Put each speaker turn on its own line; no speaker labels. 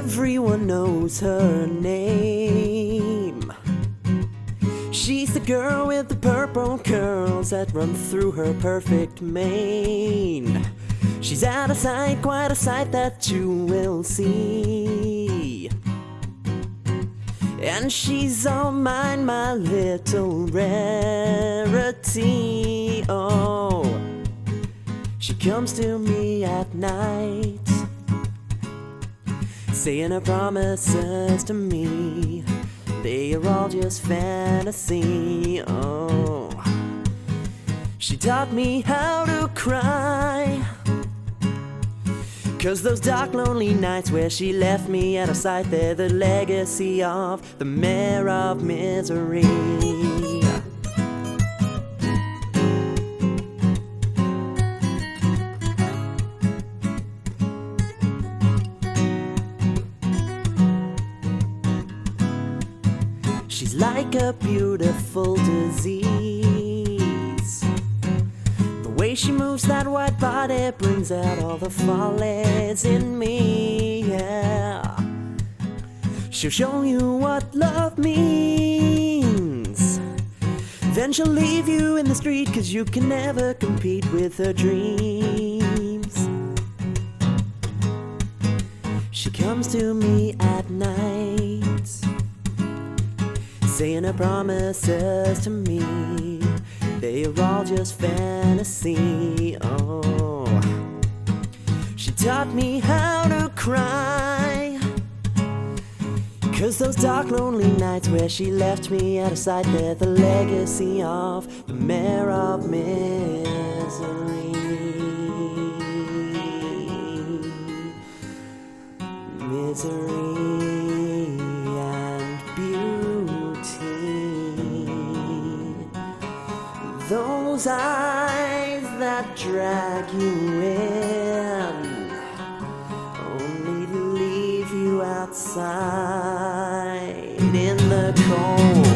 Everyone knows her name. She's the girl with the purple curls that run through her perfect mane. She's out of sight, quite a sight that you will see. And she's all mine, my little rarity. Oh, she comes to me at night, saying her promises to me, they are all just fantasy. Oh, she taught me how to cry, 'cause those dark lonely nights where she left me out of sight, they're the legacy of the mare of misery. She's like a beautiful disease. The way she moves that white body brings out all the follies in me, yeah. She'll show you what love means, then she'll leave you in the street, 'cause you can never compete with her dreams. She comes to me at night, saying her promises to me, they are all just fantasy. Oh, she taught me how to cry, 'cause those dark lonely nights where she left me out of sight, they're the legacy of the mare of misery. Misery and beauty. Those eyes that drag you in, only to leave you outside in the cold.